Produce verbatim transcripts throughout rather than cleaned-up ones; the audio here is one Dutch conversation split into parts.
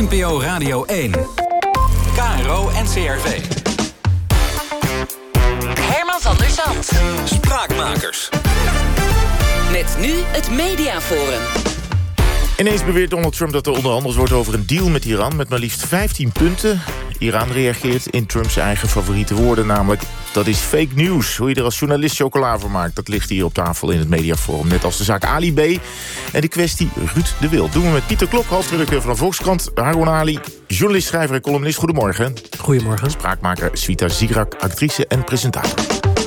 N P O Radio één. K R O N C R V. Herman van der Zand. Spraakmakers. Met nu het Mediaforum. Ineens beweert Donald Trump dat er onderhandeld wordt over een deal met Iran met maar liefst vijftien punten. Iran reageert in Trumps eigen favoriete woorden, namelijk dat is fake news. Hoe je er als journalist chocola van maakt, dat ligt hier op tafel in het Mediaforum. Net als de zaak Ali B. en de kwestie Ruud de Wild. Doen we met Pieter Klok, hoofdredacteur van de Volkskrant. Harun Ali, journalist, schrijver en columnist. Goedemorgen. Goedemorgen. Spraakmaker Svita Zigrak, actrice en presentator.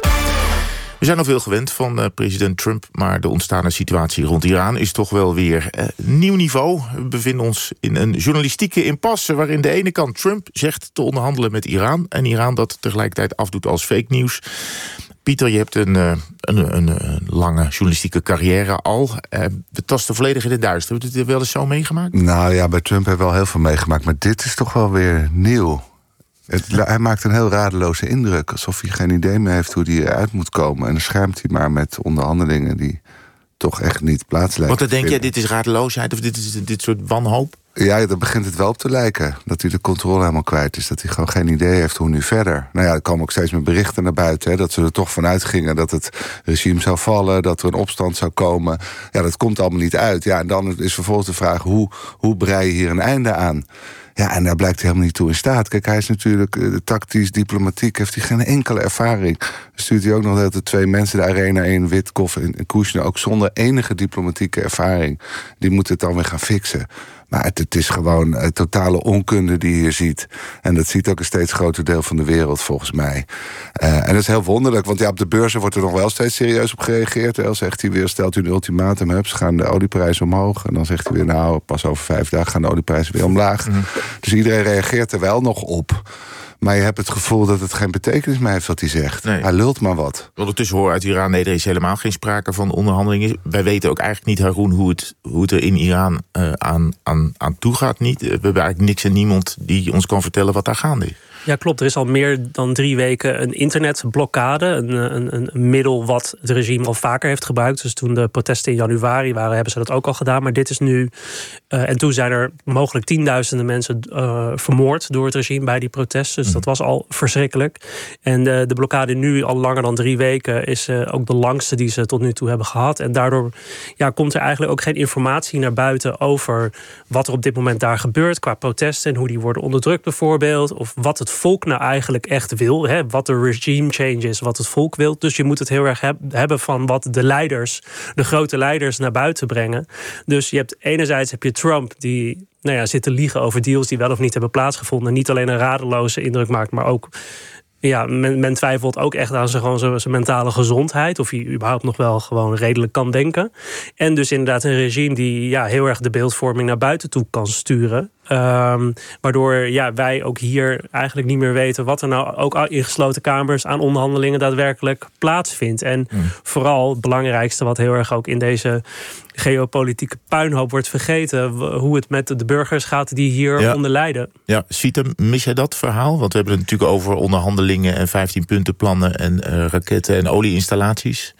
We zijn al veel gewend van uh, president Trump, maar de ontstane situatie rond Iran is toch wel weer uh, nieuw niveau. We bevinden ons in een journalistieke impasse waarin de ene kant Trump zegt te onderhandelen met Iran en Iran dat tegelijkertijd afdoet als fake nieuws. Pieter, je hebt een, uh, een, een, een lange journalistieke carrière al. Uh, we tasten volledig in het duister. Heb je dit wel eens zo meegemaakt? Nou ja, bij Trump hebben we wel heel veel meegemaakt, maar dit is toch wel weer nieuw. Het, hij maakt een heel radeloze indruk, alsof hij geen idee meer heeft hoe hij eruit moet komen. En dan schermt hij maar met onderhandelingen die toch echt niet plaats lijken. Want dan denk je, dit is radeloosheid of dit is dit soort wanhoop? Ja, daar begint het wel op te lijken. Dat hij de controle helemaal kwijt is. Dat hij gewoon geen idee heeft hoe nu verder. Nou ja, er komen ook steeds meer berichten naar buiten. Hè, dat ze er toch vanuit gingen dat het regime zou vallen. Dat er een opstand zou komen. Ja, dat komt allemaal niet uit. Ja, en dan is vervolgens de vraag, hoe, hoe brei je hier een einde aan? Ja, en daar blijkt hij helemaal niet toe in staat. Kijk, hij is natuurlijk uh, tactisch, diplomatiek, heeft hij geen enkele ervaring. Dan stuurt hij ook nog de twee mensen de arena in, Witkoff en, en Kushner, ook zonder enige diplomatieke ervaring. Die moeten het dan weer gaan fixen. Maar het, het is gewoon uh, totale onkunde die je hier ziet. En dat ziet ook een steeds groter deel van de wereld, volgens mij. Uh, en dat is heel wonderlijk, want ja, op de beurzen wordt er nog wel steeds serieus op gereageerd. Hè. Zegt hij weer, stelt u een ultimatum, hups, gaan de olieprijzen omhoog. En dan zegt hij weer, nou, pas over vijf dagen gaan de olieprijzen weer omlaag. Mm-hmm. Dus iedereen reageert er wel nog op. Maar je hebt het gevoel dat het geen betekenis meer heeft wat hij zegt. Nee. Hij lult maar wat. Ondertussen hoor uit Iran, nee, er is helemaal geen sprake van onderhandelingen. Wij weten ook eigenlijk niet, Harun, hoe het, hoe het er in Iran uh, aan, aan, aan toe gaat. Niet. We hebben eigenlijk niks en niemand die ons kan vertellen wat daar gaande is. Ja, klopt. Er is al meer dan drie weken een internetblokkade. Een, een, een middel wat het regime al vaker heeft gebruikt. Dus toen de protesten in januari waren, hebben ze dat ook al gedaan. Maar dit is nu... Uh, en toen zijn er mogelijk tienduizenden mensen uh, vermoord door het regime bij die protesten. Dus mm. dat was al verschrikkelijk. En de, de blokkade nu al langer dan drie weken is uh, ook de langste die ze tot nu toe hebben gehad. En daardoor ja, komt er eigenlijk ook geen informatie naar buiten over wat er op dit moment daar gebeurt qua protesten en hoe die worden onderdrukt bijvoorbeeld. Of wat het volk nou eigenlijk echt wil. Hè, wat de regime change is, wat het volk wil. Dus je moet het heel erg heb, hebben van wat de leiders, de grote leiders, naar buiten brengen. Dus je hebt enerzijds heb je Trump die nou ja, zit te liegen over deals die wel of niet hebben plaatsgevonden. Niet alleen een radeloze indruk maakt, maar ook ja, men, men twijfelt ook echt aan zijn, gewoon zijn, zijn mentale gezondheid. Of hij überhaupt nog wel gewoon redelijk kan denken. En dus inderdaad een regime die ja, heel erg de beeldvorming naar buiten toe kan sturen. Um, waardoor ja, wij ook hier eigenlijk niet meer weten wat er nou ook in gesloten kamers aan onderhandelingen daadwerkelijk plaatsvindt. En mm. vooral het belangrijkste wat heel erg ook in deze geopolitieke puinhoop wordt vergeten, hoe het met de burgers gaat die hier ja. onder lijden. Ja, Svita, mis jij dat verhaal? Want we hebben het natuurlijk over onderhandelingen en vijftien puntenplannen en uh, raketten en olieinstallaties.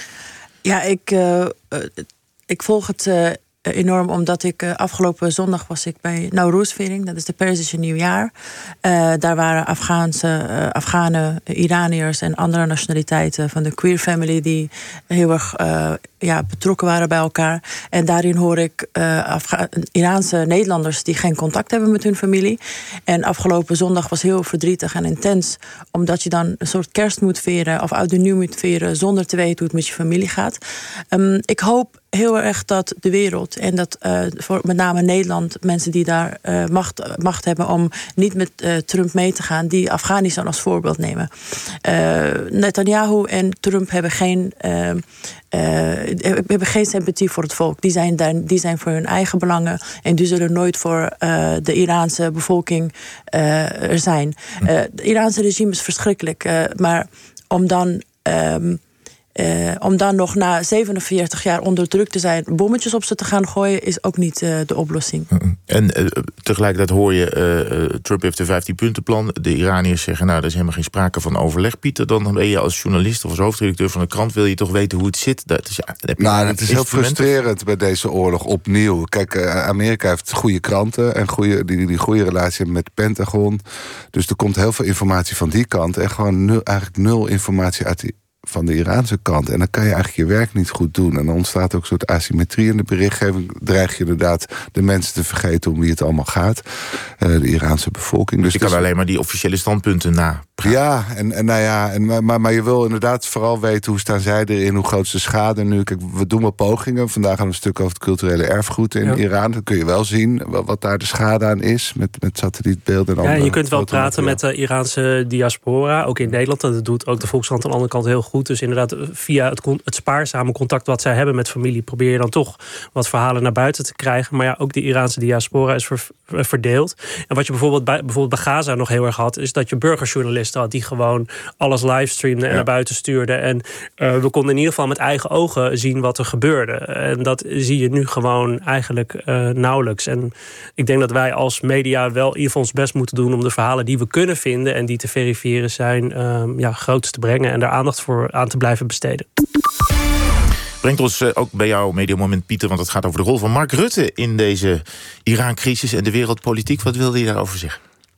Ja, ik, uh, ik volg het uh, enorm omdat ik uh, afgelopen zondag was ik bij Nowruz-viering, dat is de Perzische nieuwjaar. Uh, daar waren Afghaanse, uh, Afghanen, Iraniërs en andere nationaliteiten van de queer family die heel erg uh, ja, betrokken waren bij elkaar. En daarin hoor ik uh, Afga- Iraanse Nederlanders die geen contact hebben met hun familie. En afgelopen zondag was heel verdrietig en intens, omdat je dan een soort kerst moet vieren of oud en nieuw moet vieren zonder te weten hoe het met je familie gaat. Um, ik hoop heel erg dat de wereld en dat uh, voor met name Nederland, mensen die daar uh, macht, macht hebben om niet met uh, Trump mee te gaan, die Afghanistan als voorbeeld nemen. Uh, Netanyahu en Trump hebben geen uh, Uh, we hebben geen sympathie voor het volk. Die zijn, daar, die zijn voor hun eigen belangen. En die zullen nooit voor uh, de Iraanse bevolking uh, er zijn. Uh, het Iraanse regime is verschrikkelijk. Uh, maar om dan um, Uh, om dan nog na zevenenveertig jaar onder druk te zijn, bommetjes op ze te gaan gooien, is ook niet uh, de oplossing. En uh, tegelijkertijd hoor je, uh, Trump heeft een vijftien-puntenplan. De Iraniërs zeggen, nou, er is helemaal geen sprake van overleg. Pieter, dan ben je als journalist of als hoofdredacteur van een krant, wil je toch weten hoe het zit? Dat is, heb je nou, het is heel frustrerend bij deze oorlog opnieuw. Kijk, uh, Amerika heeft goede kranten en goede, die, die goede relatie hebben met het Pentagon. Dus er komt heel veel informatie van die kant en gewoon nul, eigenlijk nul informatie uit die van de Iraanse kant. En dan kan je eigenlijk je werk niet goed doen. En dan ontstaat ook een soort asymmetrie in de berichtgeving. Dreig je inderdaad de mensen te vergeten om wie het allemaal gaat. Uh, de Iraanse bevolking. Dus je kan dus alleen maar die officiële standpunten na. Ja, en, en nou ja, en, maar, maar je wil inderdaad vooral weten hoe staan zij erin, hoe groot is de schade nu. Kijk, we doen wel pogingen. Vandaag gaan we een stuk over het culturele erfgoed in ja. Iran. Dan kun je wel zien wat daar de schade aan is met, met satellietbeelden. En ja, je kunt wel praten met de Iraanse diaspora, ook in Nederland. Dat doet ook de Volkskrant aan de andere kant heel goed. Dus inderdaad, via het, het spaarzame contact wat zij hebben met familie, probeer je dan toch wat verhalen naar buiten te krijgen. Maar ja, ook de Iraanse diaspora is ver, verdeeld. En wat je bijvoorbeeld bij, bijvoorbeeld bij Gaza nog heel erg had, is dat je burgerjournalisten had die gewoon alles livestreamden en ja. naar buiten stuurden. En uh, we konden in ieder geval met eigen ogen zien wat er gebeurde. En dat zie je nu gewoon eigenlijk uh, nauwelijks. En ik denk dat wij als media wel in ieder geval ons best moeten doen om de verhalen die we kunnen vinden en die te verifiëren zijn, uh, ja, groots te brengen en daar aandacht voor aan te blijven besteden. Brengt ons uh, ook bij jou mediamoment, Pieter, want het gaat over de rol van Mark Rutte in deze Iran-crisis en de wereldpolitiek. Wat wilde je daarover zeggen?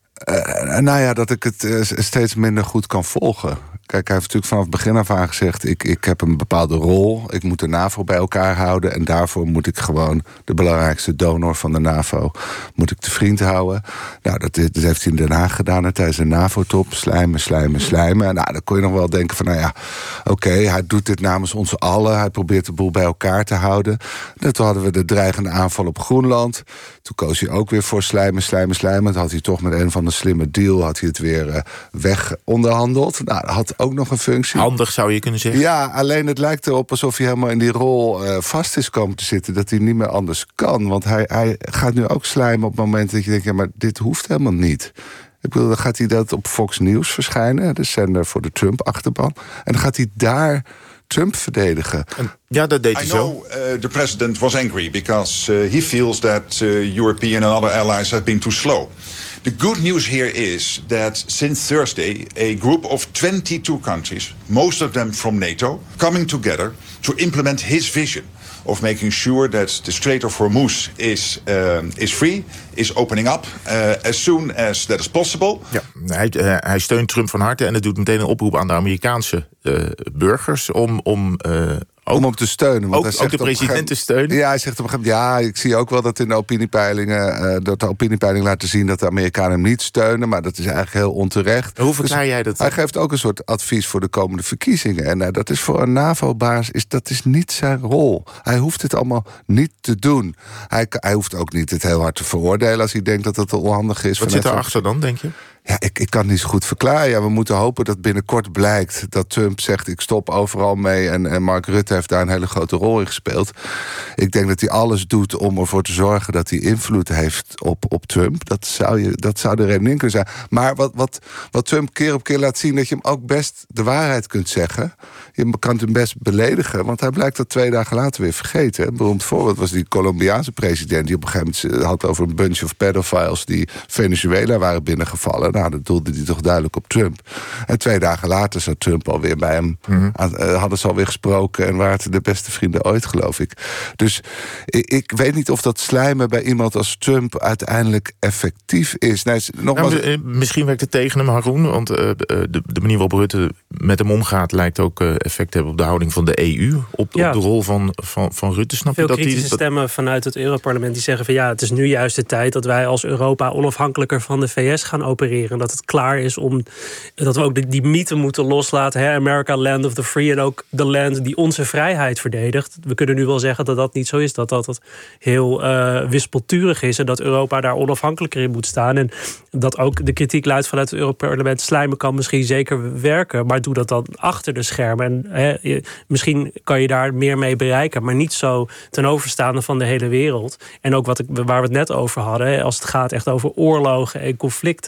Uh, nou ja, dat ik het uh, steeds minder goed kan volgen. Kijk, hij heeft natuurlijk vanaf het begin af aan gezegd, Ik, ik heb een bepaalde rol, ik moet de NAVO bij elkaar houden en daarvoor moet ik gewoon de belangrijkste donor van de NAVO moet ik te vriend houden. Nou, dat, dat heeft hij in Den Haag gedaan tijdens de NAVO-top. Slijmen, slijmen, slijmen. En nou, dan kon je nog wel denken van, nou ja, oké, okay, hij doet dit namens ons allen. Hij probeert de boel bij elkaar te houden. En toen hadden we de dreigende aanval op Groenland. Toen koos hij ook weer voor slijmen, slijmen, slijmen. Dan had hij toch met een van de slimme deal had hij het weer uh, weg onderhandeld. Nou, dat had ook nog een functie. Handig zou je kunnen zeggen. Ja, alleen het lijkt erop alsof hij helemaal in die rol uh, vast is komen te zitten. Dat hij niet meer anders kan. Want hij, hij gaat nu ook slijmen op het moment dat je denkt, ja, maar dit hoeft helemaal niet. Ik bedoel, dan gaat hij dat op Fox News verschijnen, de zender voor de Trump-achterban. En dan gaat hij daar Trump verdedigen. En ja, dat deed hij zo. I know uh, the president was angry because uh, he feels that uh, European and other allies have been too slow. The good news here is that since Thursday, a group of twenty-two countries, most of them from NATO, coming together to implement his vision of making sure that the Strait of Hormuz is, uh, is free, is opening up uh, as soon as that is possible. Ja, hij, uh, hij steunt Trump van harte en het doet meteen een oproep aan de Amerikaanse uh, burgers om... om uh, Ook, om hem te steunen. Want ook, hij zegt ook de president te steunen? Ja, hij zegt op een gegeven moment, ja, ik zie ook wel dat in de opiniepeilingen, uh, dat de opiniepeilingen laten zien dat de Amerikanen hem niet steunen, maar dat is eigenlijk heel onterecht. Hoe verklaar dus jij dat? Hij geeft ook een soort advies voor de komende verkiezingen. En uh, dat is voor een NAVO-baas, is, dat is niet zijn rol. Hij hoeft het allemaal niet te doen. Hij, hij hoeft ook niet het heel hard te veroordelen als hij denkt dat het onhandig is. Wat zit erachter dan, denk je? Ja, ik, ik kan het niet zo goed verklaren. Ja, we moeten hopen dat binnenkort blijkt dat Trump zegt, ik stop overal mee. En, en Mark Rutte heeft daar een hele grote rol in gespeeld. Ik denk dat hij alles doet om ervoor te zorgen dat hij invloed heeft op, op Trump. Dat zou, je, dat zou de reden in kunnen zijn. Maar wat, wat, wat Trump keer op keer laat zien, dat je hem ook best de waarheid kunt zeggen. Je kan hem best beledigen, want hij blijkt dat twee dagen later weer vergeten. Een beroemd voorbeeld was die Colombiaanse president, die op een gegeven moment had over een bunch of pedophiles die Venezuela waren binnengevallen. Nou, dat doelde hij toch duidelijk op Trump. En twee dagen later zat Trump alweer bij hem. Mm-hmm. Uh, hadden ze alweer gesproken en waren het de beste vrienden ooit, geloof ik. Dus ik, ik weet niet of dat slijmen bij iemand als Trump uiteindelijk effectief is. Nee, nogmaals... nou, misschien werkt het tegen hem, Haroon. Want uh, de, de manier waarop Rutte met hem omgaat lijkt ook uh, effect te hebben op de houding van de E U. Op, ja. op de rol van, van, van Rutte. Snap Veel je dat kritische die, dat... stemmen vanuit het Europarlement die zeggen van ja, het is nu juist de tijd dat wij als Europa onafhankelijker van de V S gaan opereren. Dat het klaar is om dat we ook die, die mythe moeten loslaten. Hè? America, land of the free, en ook de land die onze vrijheid verdedigt. We kunnen nu wel zeggen dat dat niet zo is. Dat dat, dat heel uh, wispelturig is en dat Europa daar onafhankelijker in moet staan. En dat ook de kritiek luidt vanuit het Europarlement. Slijmen kan misschien zeker werken, maar doe dat dan achter de schermen. En hè, je, misschien kan je daar meer mee bereiken, maar niet zo ten overstaande van de hele wereld. En ook wat ik, waar we het net over hadden, hè, als het gaat echt over oorlogen en conflicten,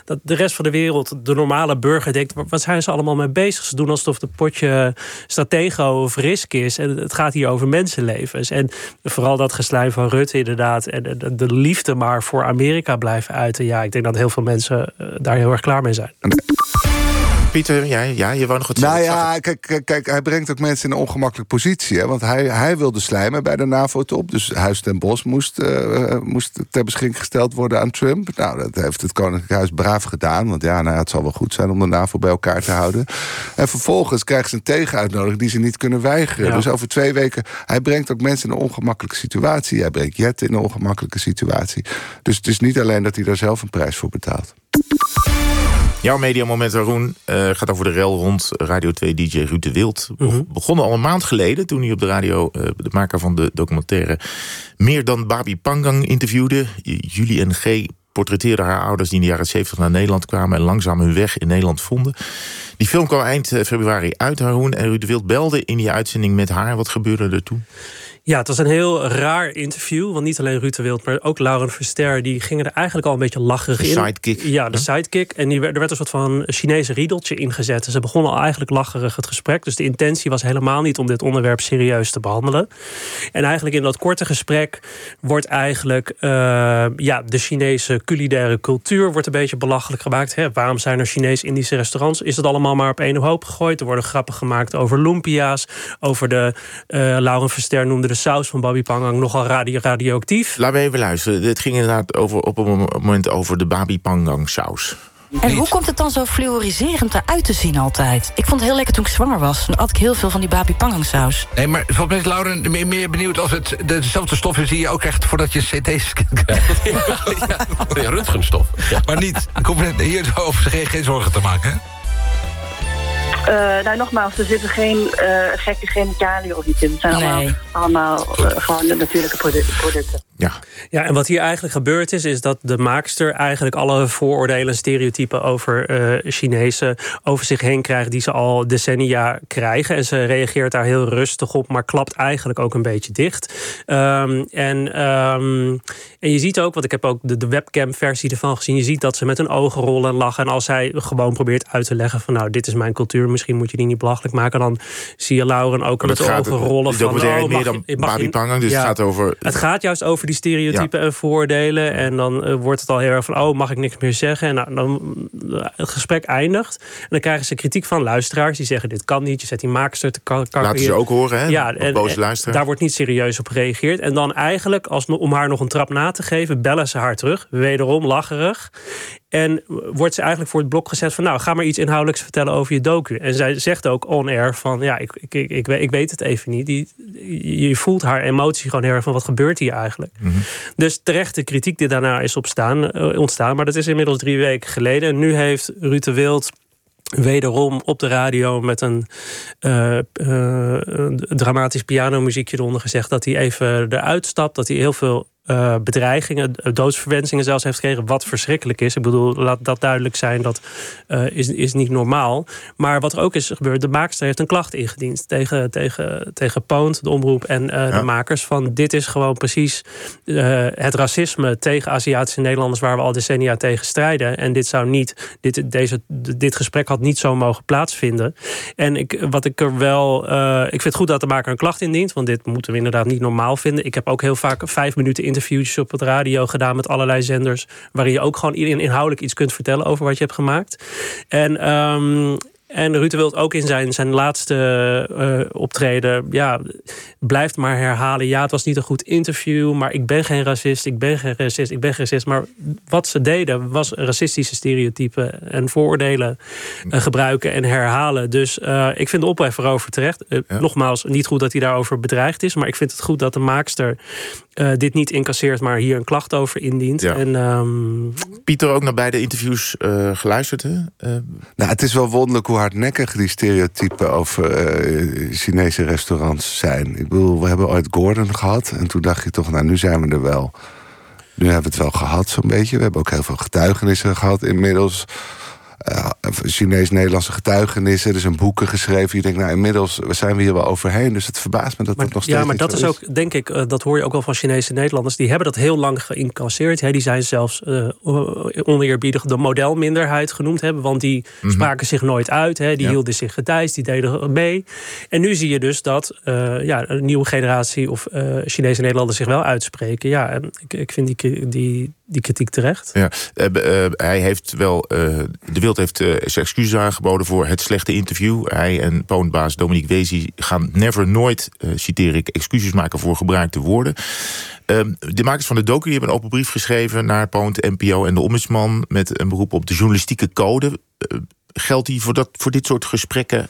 dat de rest van de wereld, de normale burger, denkt: wat zijn ze allemaal mee bezig? Ze doen alsof het potje Stratego of Risk is. En het gaat hier over mensenlevens. En vooral dat geslijm van Rutte inderdaad. En de, de liefde maar voor Amerika blijven uiten. Ja, ik denk dat heel veel mensen daar heel erg klaar mee zijn. Pieter, ja, ja, je wou nog wat nou zeggen. Nou ja, kijk, kijk, kijk, hij brengt ook mensen in een ongemakkelijke positie. Hè? Want hij, hij wilde slijmen bij de NAVO-top. Dus Huis ten Bosch moest, uh, moest ter beschikking gesteld worden aan Trump. Nou, dat heeft het Koninklijk Huis braaf gedaan. Want ja, nou, het zal wel goed zijn om de NAVO bij elkaar te houden. En vervolgens krijgen ze een tegenuitnodiging die ze niet kunnen weigeren. Ja. Dus over twee weken... Hij brengt ook mensen in een ongemakkelijke situatie. Hij brengt Jet in een ongemakkelijke situatie. Dus het is niet alleen dat hij daar zelf een prijs voor betaalt. Jouw mediamoment, Haroon, uh, gaat over de rel rond Radio twee D J Ruud de Wild. Mm-hmm. Begonnen al een maand geleden, toen hij op de radio uh, de maker van de documentaire Meer dan Babi Pangang interviewde. Julie N G portretteerde haar ouders die in de jaren zeventig naar Nederland kwamen en langzaam hun weg in Nederland vonden. Die film kwam eind februari uit, Haroon, en Ruud de Wild belde in die uitzending met haar. Wat gebeurde er toen? Ja, het was een heel raar interview. Want niet alleen Ruud de Wild, maar ook Lauren Verster, die gingen er eigenlijk al een beetje lacherig in. De sidekick. Ja, de sidekick. En die, er werd een soort van Chinese riedeltje ingezet. En ze begonnen al eigenlijk lacherig het gesprek. Dus de intentie was helemaal niet om dit onderwerp serieus te behandelen. En eigenlijk in dat korte gesprek wordt eigenlijk uh, ja, de Chinese culinaire cultuur wordt een beetje belachelijk gemaakt. Hè? Waarom zijn er Chinees-Indische restaurants? Is het allemaal maar op één hoop gegooid? Er worden grappen gemaakt over lumpia's. Over de, uh, Lauren Verster noemde de saus van Babi Pangang nogal radio- radioactief. Laten we even luisteren. Het ging inderdaad over, op een moment over de Babi Pangang saus. En hoe komt het dan zo fluoriserend eruit te zien altijd? Ik vond het heel lekker toen ik zwanger was. Dan at ik heel veel van die Babi Pangang saus. Nee, maar volgens mij is Lauren meer, meer benieuwd of het dezelfde stof is die je ook krijgt voordat je C T-scan krijgt. ja, ja, röntgenstof. Ja. Maar niet. Ik hoef hier over geen, geen zorgen te maken, hè? Uh, nou, nogmaals, er zitten geen uh, gekke chemicaliën of iets in. Het zijn nee. allemaal, allemaal uh, gewoon de natuurlijke producten. Ja. Ja, en wat hier eigenlijk gebeurd is, is dat de maakster eigenlijk alle vooroordelen en stereotypen over uh, Chinezen over zich heen krijgt, die ze al decennia krijgen. En ze reageert daar heel rustig op, maar klapt eigenlijk ook een beetje dicht. Um, en, um, en je ziet ook, want ik heb ook de, de webcam-versie ervan gezien, je ziet dat ze met hun ogen rollen en lachen. En als zij gewoon probeert uit te leggen van, nou, dit is mijn cultuur, misschien moet je die niet belachelijk maken, dan zie je Lauren ook met de ogen rollen van, oh, meer dan Babi Pangang, dus ja, het gaat over... Het gaat juist over die stereotypen ja. en vooroordelen. En dan uh, wordt het al heel erg van, oh, mag ik niks meer zeggen? En nou, dan uh, het gesprek eindigt. En dan krijgen ze kritiek van luisteraars die zeggen, dit kan niet. Je zet die maakster te kakken. Laten ze ook horen, hè? Ja, en, boze luisteraars. Daar wordt niet serieus op gereageerd. En dan eigenlijk, als, om haar nog een trap na te geven, bellen ze haar terug. Wederom lacherig. En wordt ze eigenlijk voor het blok gezet van, nou, ga maar iets inhoudelijks vertellen over je docu. En zij zegt ook on-air van, ja, ik, ik, ik, ik, weet, ik weet het even niet. Die, je voelt haar emotie gewoon heel erg van, wat gebeurt hier eigenlijk? Mm-hmm. Dus terecht de kritiek die daarna is opstaan, uh, ontstaan. Maar dat is inmiddels drie weken geleden. En nu heeft Ruud de Wild wederom op de radio met een uh, uh, dramatisch pianomuziekje eronder gezegd dat hij even eruit stapt. Dat hij heel veel Uh, bedreigingen, doodsverwensingen zelfs heeft gekregen, wat verschrikkelijk is. Ik bedoel, laat dat duidelijk zijn, dat uh, is, is niet normaal. Maar wat er ook is gebeurd, de maakster heeft een klacht ingediend tegen, tegen, tegen Poont, de omroep en uh, ja. de makers, van dit is gewoon precies uh, het racisme tegen Aziatische Nederlanders waar we al decennia tegen strijden. En dit zou niet, dit, deze, dit gesprek had niet zo mogen plaatsvinden. En ik, wat ik er wel, uh, ik vind het goed dat de maker een klacht indient, want dit moeten we inderdaad niet normaal vinden. Ik heb ook heel vaak vijf minuten in interviewtjes op het radio gedaan met allerlei zenders, waarin je ook gewoon inhoudelijk iets kunt vertellen over wat je hebt gemaakt. En um, En Ruud de Wild ook in zijn, zijn laatste uh, optreden, ja, blijft maar herhalen, ja, het was niet een goed interview, maar ik ben geen racist, ik ben geen racist, ik ben geen racist. Maar wat ze deden was racistische stereotypen en vooroordelen uh, gebruiken en herhalen. Dus uh, ik vind de ophef erover terecht. Uh, ja. Nogmaals, niet goed dat hij daarover bedreigd is, maar ik vind het goed dat de maakster uh, dit niet incasseert, maar hier een klacht over indient. Ja. En, um... Pieter ook naar beide interviews uh, geluisterd, hè? Uh... Nou, het is wel wonderlijk hoe hardnekkig die stereotypen over uh, Chinese restaurants zijn. Ik bedoel, we hebben ooit Gordon gehad en toen dacht je toch, nou, nu zijn we er wel. Nu hebben we het wel gehad, zo'n beetje. We hebben ook heel veel getuigenissen gehad inmiddels. uh, Chinees-Nederlandse getuigenissen. Er zijn boeken geschreven. Je denkt, nou, inmiddels zijn we hier wel overheen. Dus het verbaast me dat maar, dat nog steeds Ja, maar niet dat zo is ook, denk ik, uh, dat hoor je ook wel van Chinese Nederlanders. Die hebben dat heel lang geïncasseerd. Hè. Die zijn zelfs uh, oneerbiedig de modelminderheid genoemd hebben. Want die mm-hmm. spraken zich nooit uit. Hè. Die ja. hielden zich gedijst, die deden mee. En nu zie je dus dat uh, ja, een nieuwe generatie of uh, Chinese Nederlanders zich wel uitspreken. Ja, en ik, ik vind die, die, die kritiek terecht. Ja, uh, uh, hij heeft wel, uh, De Wild heeft uh, zijn excuses aangeboden voor het slechte interview. Hij en Poont-baas Dominique Wezi gaan never nooit, uh, citeer ik, excuses maken voor gebruikte woorden. Uh, de makers van de docu hebben een open brief geschreven naar Poont, N P O en de ombudsman met een beroep op de journalistieke code. Uh, geldt die voor, dat, voor dit soort gesprekken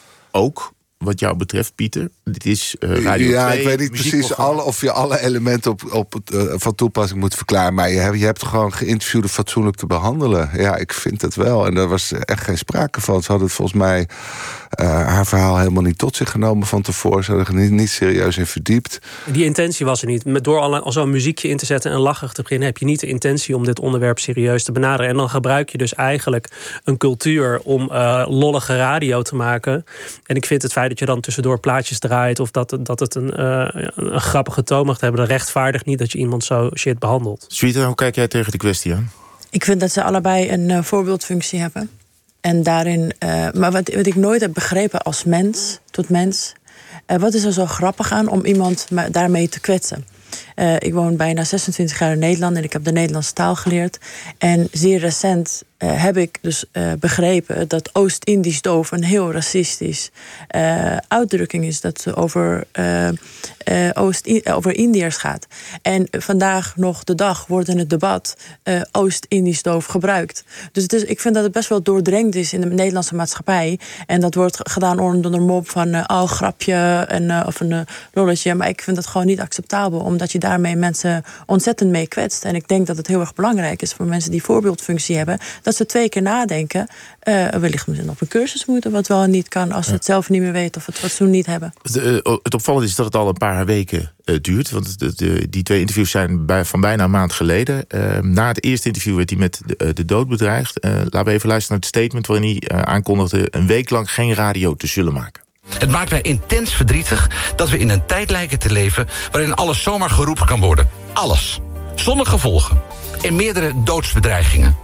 ook? Wat jou betreft, Pieter? Dit is uh, Radio ja, twee, ik weet niet precies alle, of je alle elementen op, op, uh, van toepassing moet verklaren. Maar je hebt, je hebt gewoon geïnterviewden fatsoenlijk te behandelen. Ja, ik vind het wel. En daar was echt geen sprake van. Ze hadden het volgens mij uh, haar verhaal helemaal niet tot zich genomen van tevoren. Ze hadden er niet, niet serieus in verdiept. Die intentie was er niet. Met door al, al zo'n muziekje in te zetten en lachig te beginnen, heb je niet de intentie om dit onderwerp serieus te benaderen. En dan gebruik je dus eigenlijk een cultuur om uh, lollige radio te maken. En ik vind het feit dat je dan tussendoor plaatjes draait of dat, dat het een, uh, een grappige toon mag hebben, dat rechtvaardigt niet dat je iemand zo shit behandelt. Sweeta, hoe kijk jij tegen de kwestie aan? Ik vind dat ze allebei een uh, voorbeeldfunctie hebben. En daarin, uh, maar wat, wat ik nooit heb begrepen als mens tot mens, uh, wat is er zo grappig aan om iemand daarmee te kwetsen? Uh, ik woon bijna zesentwintig jaar in Nederland en ik heb de Nederlandse taal geleerd. En zeer recent uh, heb ik dus uh, begrepen dat Oost-Indisch doof een heel racistisch uh, uitdrukking is. Dat over, uh, uh, Oost- over Indiërs gaat. En vandaag nog de dag wordt in het debat uh, Oost-Indisch doof gebruikt. Dus het is, ik vind dat het best wel doordrenkt is in de Nederlandse maatschappij. En dat wordt gedaan onder de mop van uh, oh, grapje en, uh, of een uh, lolletje. Maar ik vind dat gewoon niet acceptabel, omdat je daarmee mensen ontzettend mee kwetst. En ik denk dat het heel erg belangrijk is voor mensen die voorbeeldfunctie hebben, dat ze twee keer nadenken. Uh, wellicht misschien op een cursus moeten, wat wel en niet kan, als ze het zelf niet meer weten of het fatsoen niet hebben. De, uh, het opvallende is dat het al een paar weken uh, duurt. Want de, de, die twee interviews zijn bij, van bijna een maand geleden. Uh, na het eerste interview werd hij met de, uh, de dood bedreigd. Uh, laten we even luisteren naar het statement waarin hij uh, aankondigde een week lang geen radio te zullen maken. Het maakt mij intens verdrietig dat we in een tijd lijken te leven waarin alles zomaar geroepen kan worden. Alles. Zonder gevolgen. En meerdere doodsbedreigingen.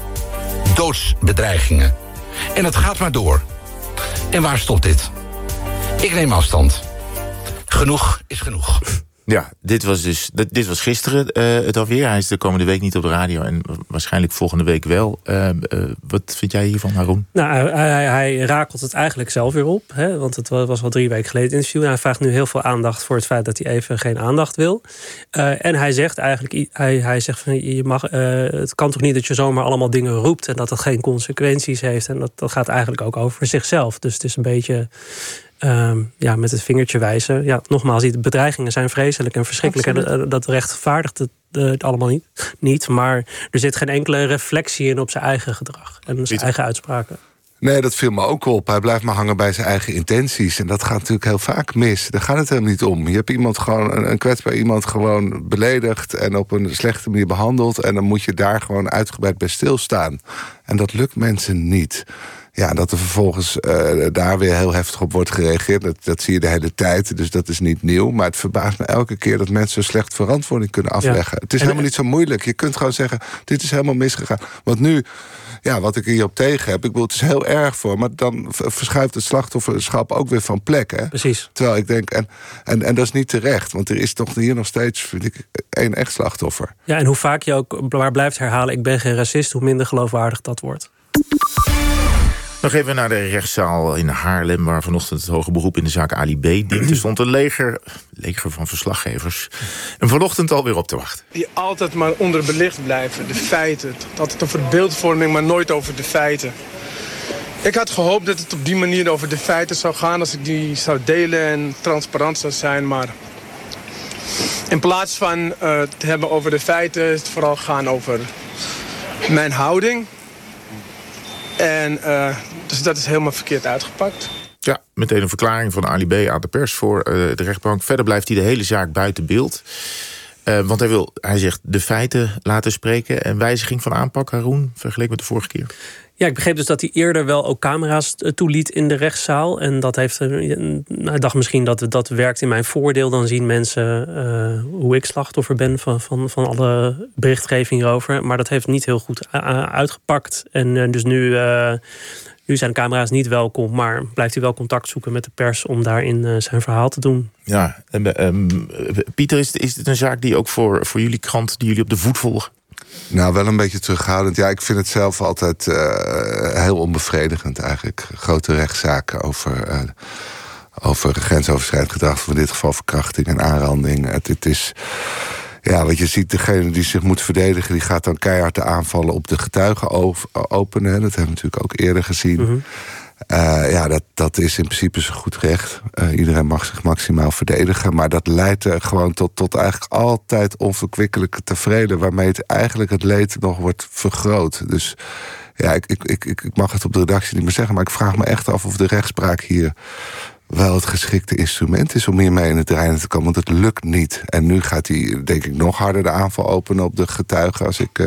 Doodsbedreigingen. En het gaat maar door. En waar stopt dit? Ik neem afstand. Genoeg is genoeg. Ja, dit was dus dit was gisteren uh, het alweer. Hij is de komende week niet op de radio en waarschijnlijk volgende week wel. Uh, uh, wat vind jij hiervan, Haroon? Nou, hij, hij rakelt het eigenlijk zelf weer op. Hè, want het was al drie weken geleden interview. En hij vraagt nu heel veel aandacht voor het feit dat hij even geen aandacht wil. Uh, en hij zegt eigenlijk, hij, hij zegt van, je mag, uh, het kan toch niet dat je zomaar allemaal dingen roept en dat dat geen consequenties heeft. En dat, dat gaat eigenlijk ook over zichzelf. Dus het is een beetje Um, ja, met het vingertje wijzen. Ja, nogmaals, die bedreigingen zijn vreselijk en verschrikkelijk. Absoluut. En dat rechtvaardigt het, het allemaal niet, niet. Maar er zit geen enkele reflectie in op zijn eigen gedrag en zijn eigen uitspraken. Nee, dat viel me ook op. Hij blijft maar hangen bij zijn eigen intenties. En dat gaat natuurlijk heel vaak mis. Daar gaat het helemaal niet om. Je hebt iemand gewoon, een kwetsbaar iemand gewoon beledigd en op een slechte manier behandeld. En dan moet je daar gewoon uitgebreid bij stilstaan. En dat lukt mensen niet. Ja, dat er vervolgens uh, daar weer heel heftig op wordt gereageerd, dat, dat zie je de hele tijd, dus dat is niet nieuw. Maar het verbaast me elke keer dat mensen zo slecht verantwoording kunnen afleggen. Ja. Het is en, helemaal niet zo moeilijk. Je kunt gewoon zeggen, dit is helemaal misgegaan. Want nu, ja, wat ik hierop tegen heb, ik bedoel, het is heel erg voor, maar dan verschuift het slachtofferschap ook weer van plek. Hè? Precies. Terwijl ik denk, en, en, en dat is niet terecht, want er is toch hier nog steeds, vind ik, één echt slachtoffer. Ja, en hoe vaak je ook maar blijft herhalen, ik ben geen racist, hoe minder geloofwaardig dat wordt. Nog even naar de rechtszaal in Haarlem, waar vanochtend het hoge beroep in de zaak Ali B. dient. Er stond een leger, leger van verslaggevers en vanochtend alweer op te wachten. Die altijd maar onderbelicht blijven, de feiten. Altijd over beeldvorming, maar nooit over de feiten. Ik had gehoopt dat het op die manier over de feiten zou gaan, als ik die zou delen en transparant zou zijn. Maar in plaats van uh, te hebben over de feiten, is het vooral gaan over mijn houding. En uh, dus dat is helemaal verkeerd uitgepakt. Ja, meteen een verklaring van Ali B. aan de pers voor uh, de rechtbank. Verder blijft hij de hele zaak buiten beeld. Uh, want hij wil, hij zegt, de feiten laten spreken. En wijziging van aanpak, Haroon, vergeleken met de vorige keer. Ja, ik begreep dus dat hij eerder wel ook camera's toeliet in de rechtszaal. En dat heeft, hij dacht misschien dat dat werkt in mijn voordeel. Dan zien mensen uh, hoe ik slachtoffer ben van, van, van alle berichtgeving hierover. Maar dat heeft niet heel goed uitgepakt. En uh, dus nu, uh, nu zijn de camera's niet welkom. Maar blijft hij wel contact zoeken met de pers om daarin uh, zijn verhaal te doen. Ja, en, um, Pieter, is, is dit een zaak die ook voor, voor jullie krant, die jullie op de voet volgen? Nou, wel een beetje terughoudend. Ja, ik vind het zelf altijd uh, heel onbevredigend eigenlijk. Grote rechtszaken over, uh, over grensoverschrijdend gedrag, of in dit geval verkrachting en aanranding. Het, het is, ja, wat je ziet, degene die zich moet verdedigen, die gaat dan keihard de aanvallen op de getuigen openen. Dat hebben we natuurlijk ook eerder gezien. Mm-hmm. Uh, ja, dat, dat is in principe zijn goed recht. Uh, iedereen mag zich maximaal verdedigen. Maar dat leidt er gewoon tot, tot eigenlijk altijd onverkwikkelijke taferelen, waarmee het eigenlijk het leed nog wordt vergroot. Dus ja, ik, ik, ik, ik mag het op de redactie niet meer zeggen, maar ik vraag me echt af of de rechtspraak hier wel het geschikte instrument is om hiermee in het reinen te komen. Want het lukt niet. En nu gaat hij, denk ik, nog harder de aanval openen op de getuigen. Als ik uh,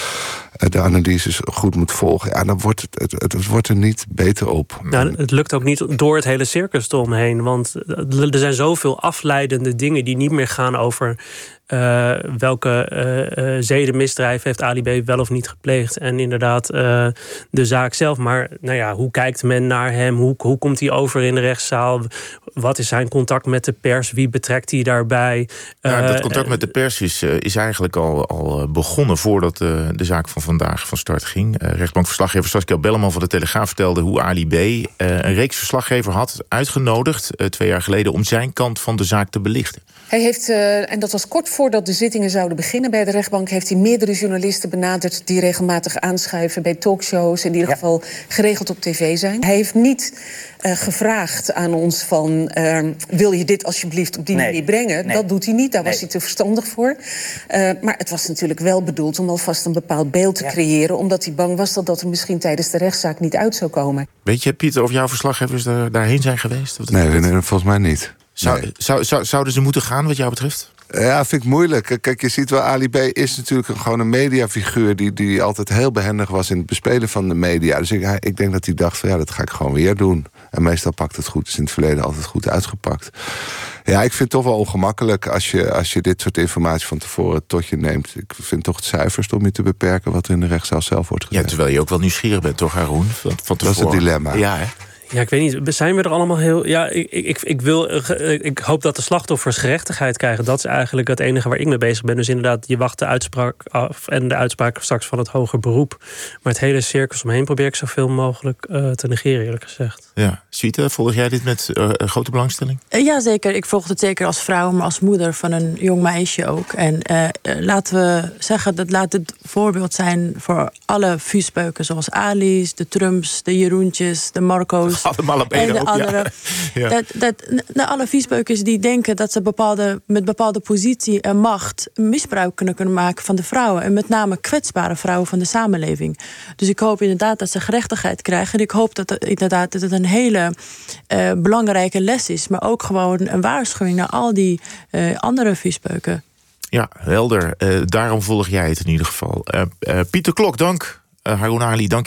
de analyses goed moet volgen, ja, dan wordt het, het, het, het wordt er niet beter op. Nou, het lukt ook niet door het hele circus eromheen. Want er zijn zoveel afleidende dingen die niet meer gaan over Uh, welke uh, uh, zedenmisdrijf heeft Ali B. wel of niet gepleegd. En inderdaad uh, de zaak zelf. Maar nou ja, hoe kijkt men naar hem? Hoe, hoe komt hij over in de rechtszaal? Wat is zijn contact met de pers? Wie betrekt hij daarbij? Uh, ja, dat contact met de pers is, uh, is eigenlijk al, al begonnen voordat uh, de zaak van vandaag van start ging. Uh, rechtbankverslaggever Saskia Belleman van de Telegraaf vertelde hoe Ali B. Uh, een reeks verslaggever had uitgenodigd uh, twee jaar geleden om zijn kant van de zaak te belichten. Hij heeft, uh, en dat was kort voordat de zittingen zouden beginnen bij de rechtbank, heeft hij meerdere journalisten benaderd die regelmatig aanschuiven bij talkshows, in ieder ja. geval geregeld op tv zijn. Hij heeft niet uh, gevraagd aan ons van, uh, wil je dit alsjeblieft op die nee. manier brengen? Nee. Dat doet hij niet, daar nee. was hij te verstandig voor. Uh, maar het was natuurlijk wel bedoeld om alvast een bepaald beeld te ja. creëren, omdat hij bang was dat dat er misschien tijdens de rechtszaak niet uit zou komen. Weet je, Pieter, of jouw verslaggevers daar, daarheen zijn geweest? Of nee, nee, volgens mij niet. Zou, nee. zou, zou, zouden ze moeten gaan, wat jou betreft? Ja, vind ik moeilijk. Kijk, je ziet wel, Ali B. is natuurlijk een, gewoon een mediafiguur die, die altijd heel behendig was in het bespelen van de media. Dus ik, ik denk dat hij dacht van, ja, dat ga ik gewoon weer doen. En meestal pakt het goed. Het is in het verleden altijd goed uitgepakt. Ja, ik vind het toch wel ongemakkelijk als je, als je dit soort informatie van tevoren tot je neemt. Ik vind het toch het zuiverst om je te beperken wat er in de rechtszaal zelf wordt gezegd. Ja, terwijl je ook wel nieuwsgierig bent, toch, Haroon? Van, van dat is het dilemma. Ja, hè? Ja, ik weet niet. Zijn we er allemaal heel. Ja, ik, ik, ik, wil, ik hoop dat de slachtoffers gerechtigheid krijgen. Dat is eigenlijk het enige waar ik mee bezig ben. Dus inderdaad, je wacht de uitspraak af en de uitspraak straks van het hoger beroep. Maar het hele circus omheen probeer ik zoveel mogelijk uh, te negeren, eerlijk gezegd. Ja, Suite, volg jij dit met uh, grote belangstelling? Uh, ja, zeker. Ik volg het zeker als vrouw, maar als moeder van een jong meisje ook. En uh, laten we zeggen, dat laat het voorbeeld zijn voor alle vuurspeuken, zoals Ali's, de Trumps, de Jeroentjes, de Marco's. Allemaal op één en de hoop, andere. Ja. Dat, dat, de alle viespeukers die denken dat ze bepaalde, met bepaalde positie en macht misbruik kunnen, kunnen maken van de vrouwen. En met name kwetsbare vrouwen van de samenleving. Dus ik hoop inderdaad dat ze gerechtigheid krijgen. En ik hoop dat het, inderdaad, dat het een hele uh, belangrijke les is. Maar ook gewoon een waarschuwing naar al die uh, andere viespeuken. Ja, helder. Uh, daarom volg jij het in ieder geval. Uh, uh, Pieter Klok, dank. Uh, Haroon Ali, dank je.